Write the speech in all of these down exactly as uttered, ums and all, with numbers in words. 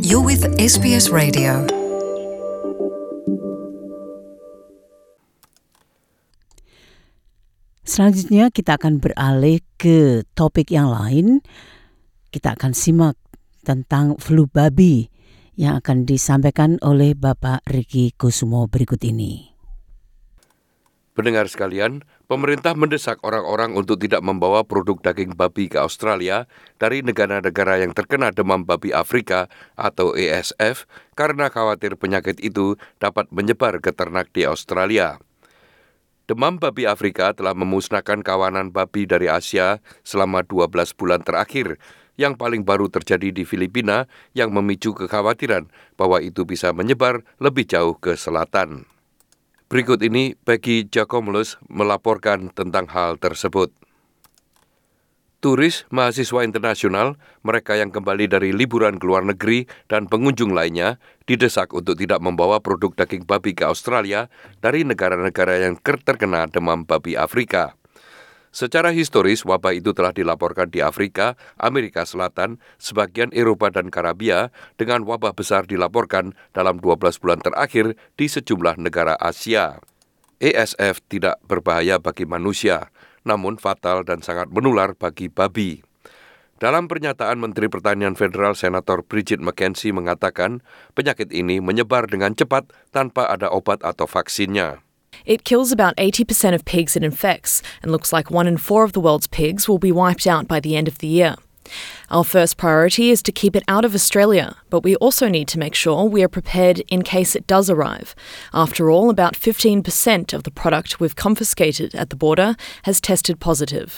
You're with S B S Radio. Selanjutnya kita akan beralih ke topik yang lain. Kita akan simak tentang flu babi yang akan disampaikan oleh Bapak Riki Kusumo berikut ini. Pendengar sekalian, pemerintah mendesak orang-orang untuk tidak membawa produk daging babi ke Australia dari negara-negara yang terkena demam babi Afrika atau A S F karena khawatir penyakit itu dapat menyebar ke ternak di Australia. Demam babi Afrika telah memusnahkan kawanan babi dari Asia selama dua belas bulan terakhir, yang paling baru terjadi di Filipina yang memicu kekhawatiran bahwa itu bisa menyebar lebih jauh ke selatan. Berikut ini Peggy Giacomelus melaporkan tentang hal tersebut. Turis, mahasiswa internasional, mereka yang kembali dari liburan ke luar negeri, dan pengunjung lainnya didesak untuk tidak membawa produk daging babi ke Australia dari negara-negara yang terkena demam babi Afrika. Secara historis, wabah itu telah dilaporkan di Afrika, Amerika Selatan, sebagian Eropa dan Karibia, dengan wabah besar dilaporkan dalam dua belas bulan terakhir di sejumlah negara Asia. A S F tidak berbahaya bagi manusia, namun fatal dan sangat menular bagi babi. Dalam pernyataan Menteri Pertanian Federal Senator Bridget McKenzie mengatakan, penyakit ini menyebar dengan cepat tanpa ada obat atau vaksinnya. It kills about eighty percent of pigs it infects, and looks like one in four of the world's pigs will be wiped out by the end of the year. Our first priority is to keep it out of Australia, but we also need to make sure we are prepared in case it does arrive. After all, about fifteen percent of the product we've confiscated at the border has tested positive.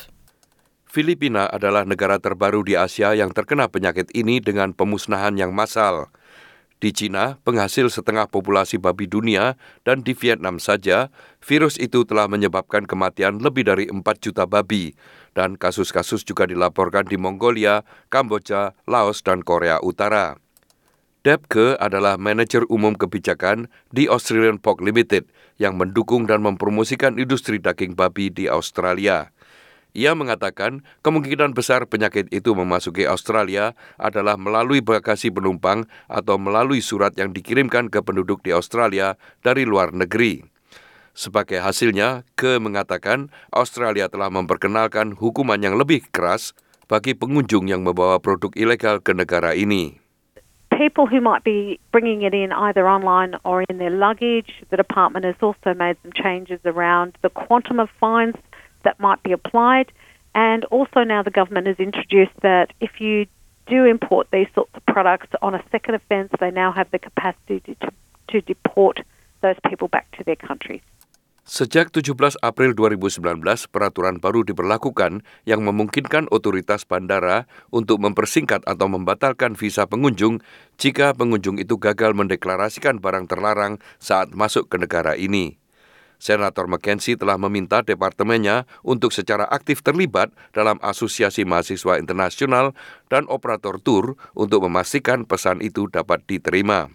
Filipina adalah negara terbaru di Asia yang terkena penyakit ini dengan pemusnahan yang massal. Di China, penghasil setengah populasi babi dunia, dan di Vietnam saja, virus itu telah menyebabkan kematian lebih dari empat juta babi, dan kasus-kasus juga dilaporkan di Mongolia, Kamboja, Laos, dan Korea Utara. Deb Ke adalah manajer umum kebijakan di Australian Pork Limited yang mendukung dan mempromosikan industri daging babi di Australia. Ia mengatakan kemungkinan besar penyakit itu memasuki Australia adalah melalui bagasi penumpang atau melalui surat yang dikirimkan ke penduduk di Australia dari luar negeri. Sebagai hasilnya, Ke mengatakan Australia telah memperkenalkan hukuman yang lebih keras bagi pengunjung yang membawa produk ilegal ke negara ini. People who might be bringing it in either online or in their luggage, the department has also made some changes around the quantum of fines that might be applied, and also now the government has introduced that if you do import these sorts of products on a second offence, they now have the capacity to, to deport those people back to their countries. Sejak tujuh belas April dua ribu sembilan belas, peraturan baru diberlakukan yang memungkinkan otoritas bandara untuk mempersingkat atau membatalkan visa pengunjung jika pengunjung itu gagal mendeklarasikan barang terlarang saat masuk ke negara ini. Senator McKenzie telah meminta departemennya untuk secara aktif terlibat dalam Asosiasi Mahasiswa Internasional dan operator tur untuk memastikan pesan itu dapat diterima.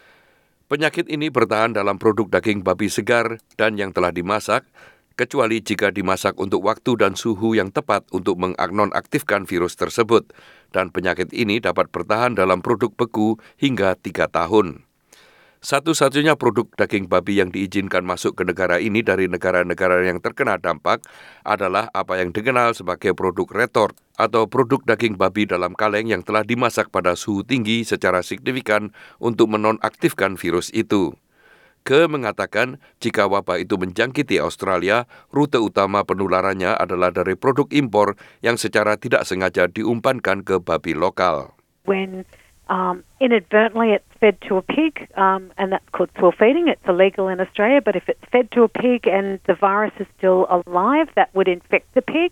Penyakit ini bertahan dalam produk daging babi segar dan yang telah dimasak, kecuali jika dimasak untuk waktu dan suhu yang tepat untuk menonaktifkan virus tersebut, dan penyakit ini dapat bertahan dalam produk beku hingga tiga tahun. Satu-satunya produk daging babi yang diizinkan masuk ke negara ini dari negara-negara yang terkena dampak adalah apa yang dikenal sebagai produk retort atau produk daging babi dalam kaleng yang telah dimasak pada suhu tinggi secara signifikan untuk menonaktifkan virus itu. Ke mengatakan jika wabah itu menjangkiti Australia, rute utama penularannya adalah dari produk impor yang secara tidak sengaja diumpankan ke babi lokal. When Um, inadvertently it's fed to a pig, um, and that's called swill feeding. It's illegal in Australia, but if it's fed to a pig and the virus is still alive, that would infect the pig.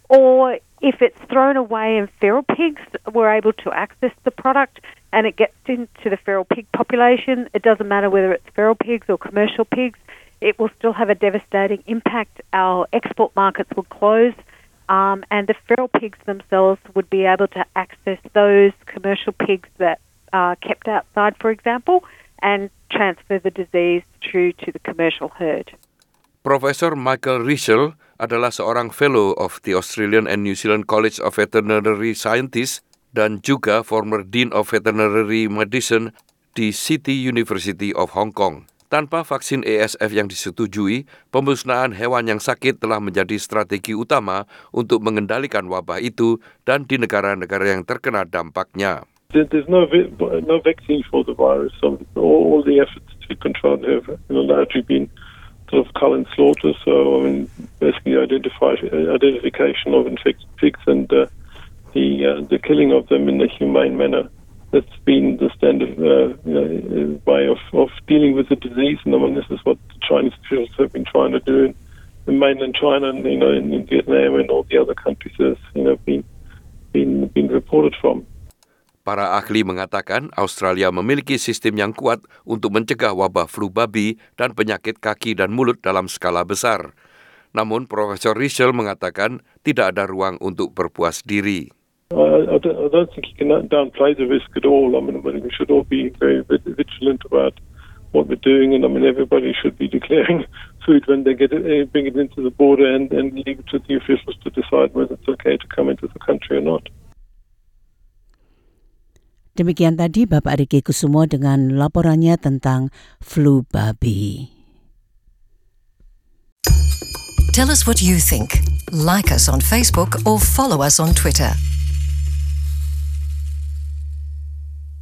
Or if it's thrown away and feral pigs were able to access the product and it gets into the feral pig population, it doesn't matter whether it's feral pigs or commercial pigs, it will still have a devastating impact. Our export markets will close. Um, and the feral pigs themselves would be able to access those commercial pigs that are kept outside, for example, and transfer the disease through to the commercial herd. Profesor Michael Riesel adalah seorang fellow of the Australian and New Zealand College of Veterinary Scientists dan juga former Dean of Veterinary Medicine di City University of Hong Kong. Tanpa vaksin A S F yang disetujui, pemusnahan hewan yang sakit telah menjadi strategi utama untuk mengendalikan wabah itu dan di negara-negara yang terkena dampaknya. There's no no vaccine for the virus, so all the efforts to control it have you know, largely been sort of cull and slaughter. So I mean, basically identify identification of infected pigs and uh, the uh, the killing of them in a humane manner. That's been the standard uh, you know, way of, of dealing with the disease, and I mean, this is what the Chinese officials have been trying to do in, in mainland China, and you know, in, in Vietnam and all the other countries has you know been been been reported from. Para ahli mengatakan Australia memiliki sistem yang kuat untuk mencegah wabah flu babi dan penyakit kaki dan mulut dalam skala besar. Namun Profesor Rischel mengatakan tidak ada ruang untuk berpuas diri. Uh, I, don't, I don't think you can downplay the risk at all. I mean, we should all be very vigilant about what we're doing, and I mean, everybody should be declaring food when they get it, bring it into the border, and, and leave it to the officials to decide whether it's okay to come into the country or not. Demikian tadi Bapak Riki Kusumo dengan laporannya tentang flu babi. Tell us what you think. Like us on Facebook or follow us on Twitter.